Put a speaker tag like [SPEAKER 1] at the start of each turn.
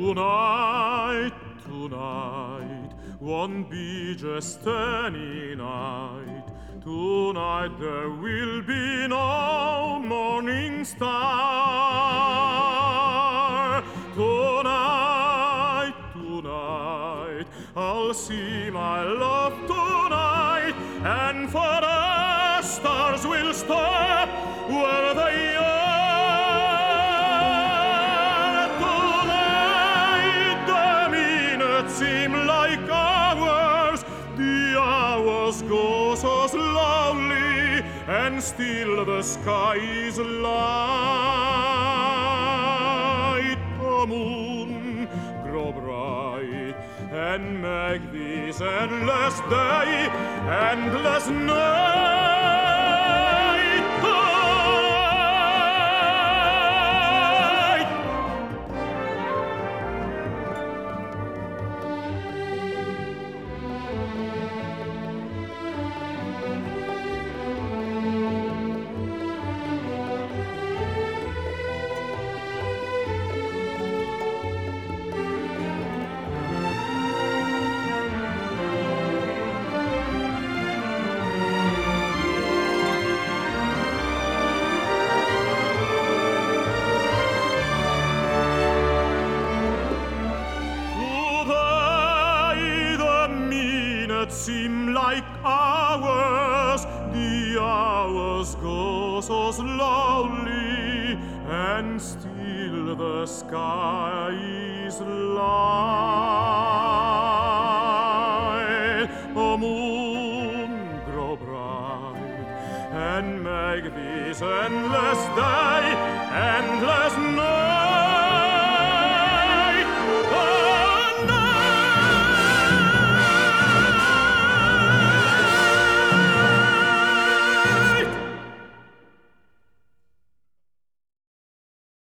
[SPEAKER 1] Tonight, tonight, won't be just any night. Tonight there will be no morning star. Tonight, tonight, I'll see my love tonight, and for the stars will stop where they are. Tonight the minutes seem like hours, the hours go so slowly, and still the sky is light. The moon grow bright and make this endless day, endless night. Seem like hours, the hours go so slowly, and still the sky is light. The moon grow bright and make this endless day, endless night.